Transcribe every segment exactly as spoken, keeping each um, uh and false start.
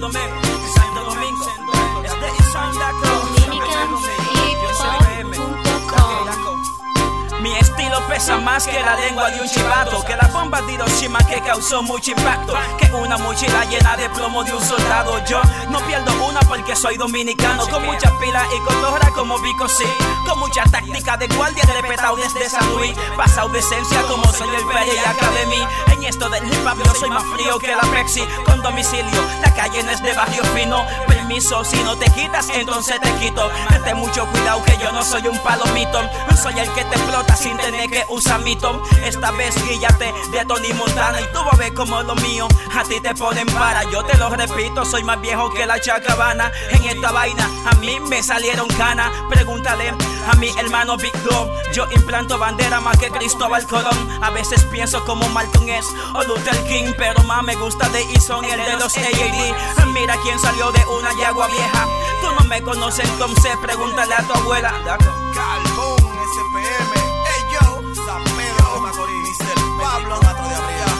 escuchándome en Santo Domingo. Es de Ison Daco. Dominican Hip Hop punto com. Mi estilo pesa más que la lengua de un chivato, que la bomba de Hiroshima que causó mucho impacto, que una mochila llena de plomo de un soldado. Yo no pierdo una porque soy dominicano, con mucha pila y cotorra como Vico, sí, con mucha táctica de guardia repetado desde San Luis, pasado de esencia como soy el Pérez y Academy. En esto del hip hop yo soy más frío que la Pepsi, con domicilio, la calle no es de barrio fino. Permiso, si no te quitas entonces te quito. Ten mucho cuidado que yo no soy un palomito, soy el que te explota sin tener que usar mito. Esta vez guíllate de Tony Montana y tú vas a ver como lo mío a ti te ponen para. Yo te lo repito, soy más viejo que la Chacabana. En esta vaina a mí me salieron canas. Pregúntale a mi hermano Big Dog. Yo implanto bandera más que Cristóbal Colón. A veces pienso como Malcolm X o Luther King, pero más me gusta de Ison, el de los A A D. Mira quién salió de una yagua vieja. Tú no me conoces entonces pregúntale a tu abuela. Calvón, S P M, hey yo, San Pedro, Macorís, mister Pablo, cuatro de abril.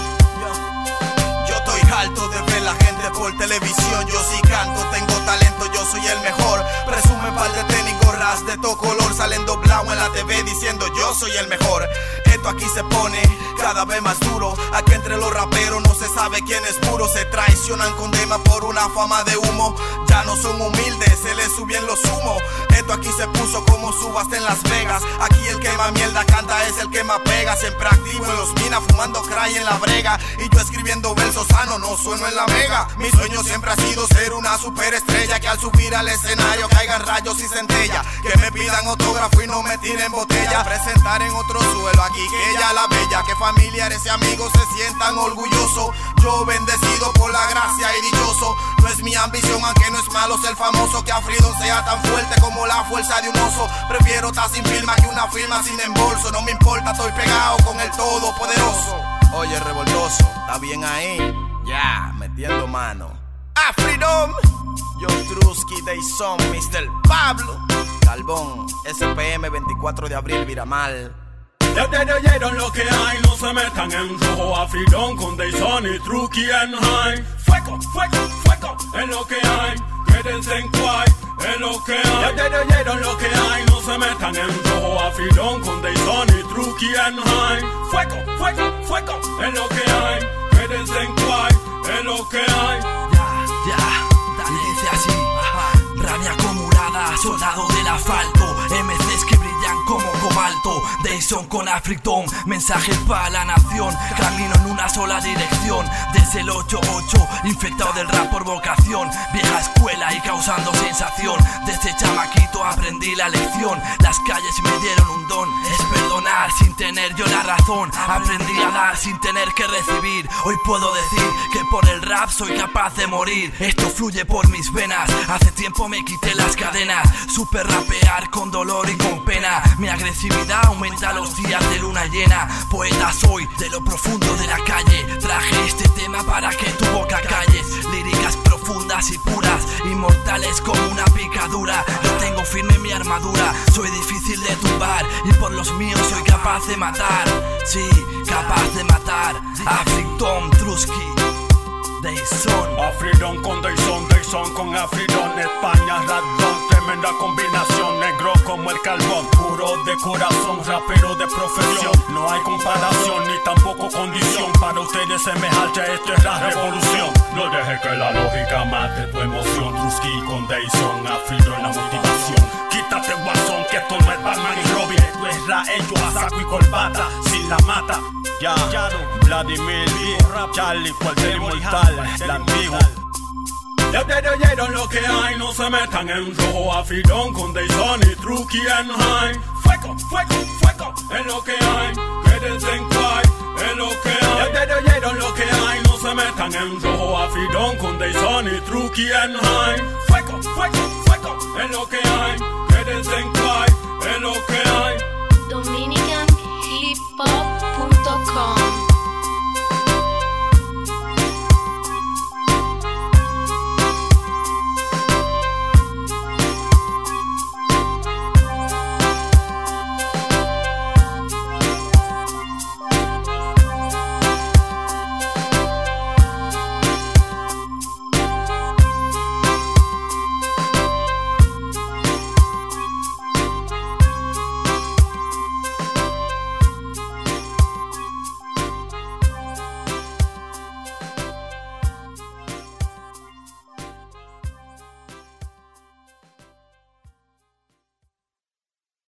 Yo, yo estoy harto de ver la gente por televisión. Yo sí canto, tengo talento, yo soy el mejor. Presume par de tenis, gorras de todo color, salen doblado en la T V diciendo yo soy el mejor. Esto aquí se pone cada vez más duro. Aquí entre los raperos no se sabe quién es puro. Se traicionan con dema por una fama de humo. Ya no son humildes, se les suben los humos. Esto aquí se puso como subasta en Las Vegas. Aquí el que más mierda canta es el que más pega. Siempre activo en los minas, fumando cray en la brega. Y yo escribiendo versos sanos, no sueno en la mega. Mi sueño siempre ha sido ser una superestrella, que al subir al escenario caigan rayos y centella, que me pidan autógrafo y no me tiren botella. Presentar en otro suelo aquí que ella la bella, que familiares y amigos se sientan orgullosos. Yo bendecido por la gracia y dichoso. No es mi ambición, aunque no es malo ser famoso, que Afridon sea tan fuerte como la fuerza de un oso. Prefiero estar sin firma que una firma sin embolso. No me importa, estoy pegado con el todopoderoso. Oye, revoltoso, ¿está bien ahí? Ya, metiendo mano. Afridon, yo Trusky de Ison, mister Pablo Calvón, S P M, veinticuatro de abril, Viramal. Ya te oyeron lo que hay, no se metan en rojo. Afridon con Dayson y Trucky en high. Fuego, fuego, fuego, es lo que hay. Quédense en Kwai, es lo que hay. Ya te oyeron lo que hay, no se metan en rojo. Afridon con Dayson y Trucky en high. Fuego, fuego, fuego, es lo que hay. Quédense en Kwai, es lo que hay. Ya, ya, dale, dice así. Rabia acumulada, soldado del asfalto, M Cs que brillan como cobalto. Dayson con Afridon, mensajes para la nación. Camino en una sola dirección, desde el ocho ocho, infectado del rap por vocación. Vieja escuela y causando sensación. Desde chamaquito aprendí la lección. Las calles me dieron un don, es perdonar sin tener yo la razón. Aprendí a dar sin tener que recibir. Hoy puedo decir que por el rap soy capaz de morir. Esto fluye por mis venas, hace tiempo me quité las cadenas. Supe rapear con dolor y con pena. Mi agresividad aumenta los días de luna llena. Poeta soy de lo profundo de la calle. Traje este tema para que tu boca calles. Líricas profundas y puras, inmortales como una picadura. Yo tengo firme mi armadura, soy difícil de tumbar y por los míos soy capaz de matar. Sí, capaz de matar. Afridon, Trusky, Dayson. Afridon con Dayson, Dayson con Afridon. España, Radon, tremenda combinación. Negro como el carbón, puro de corazón, rapero de profesión. No hay comparación ni tampoco condición. Para ustedes semejante, esto es la revolución. No dejes que la lógica mate tu emoción. Trusky con Dayson, Afridon la motivación. Quítate guasón, que esto no es Batman y Robin. Esto es la hecho a saco y corbata, sin la mata. Ya, Vladimir, Charlie, cualquier inmortal, la antigua. Ya te oyeron lo que hay, no se metan en rojo. Afridon con Dayson y Trucky en high. Fuego, fuego, fuego, es lo que hay. Quédense en Kwai, es lo que hay. Ya te oyeron lo que hay, no se metan en rojo. Afridon con Dayson y Trucky en high. Fuego, fuego, fuego, es lo que hay. Quédense en Kwai, es lo que hay. Dominican Hip Hop punto com